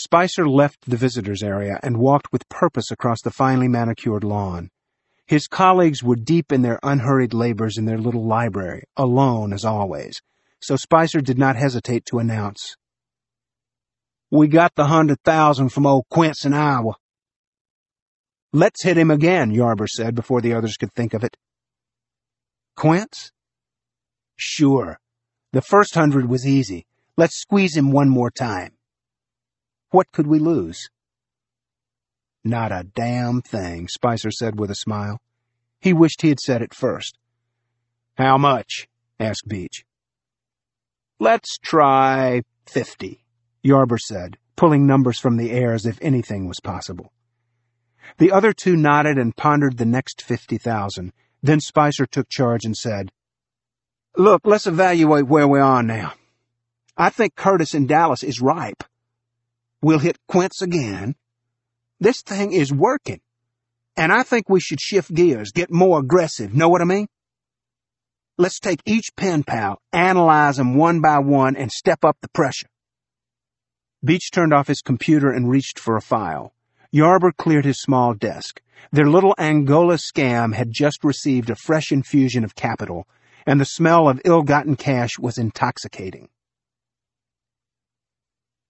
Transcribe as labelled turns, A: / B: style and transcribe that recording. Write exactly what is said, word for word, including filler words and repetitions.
A: Spicer left the visitors area and walked with purpose across the finely manicured lawn. His colleagues were deep in their unhurried labors in their little library, alone as always, so Spicer did not hesitate to announce, "We got the hundred thousand from old Quince in Iowa." "Let's hit him again," Yarber said before the others could think of it. "Quince?" "Sure. The first hundred was easy. Let's squeeze him one more time." "What could we lose?" "Not a damn thing," Spicer said with a smile. He wished he had said it first. "How much?" asked Beach. "Let's try fifty," Yarber said, pulling numbers from the air as if anything was possible. The other two nodded and pondered the next fifty thousand. Then Spicer took charge and said, "Look, let's evaluate where we are now. I think Curtis in Dallas is ripe. We'll hit Quince again. This thing is working. And I think we should shift gears, get more aggressive, know what I mean? Let's take each pen pal, analyze them one by one, and step up the pressure." Beach turned off his computer and reached for a file. Yarber cleared his small desk. Their little Angola scam had just received a fresh infusion of capital, and the smell of ill-gotten cash was intoxicating.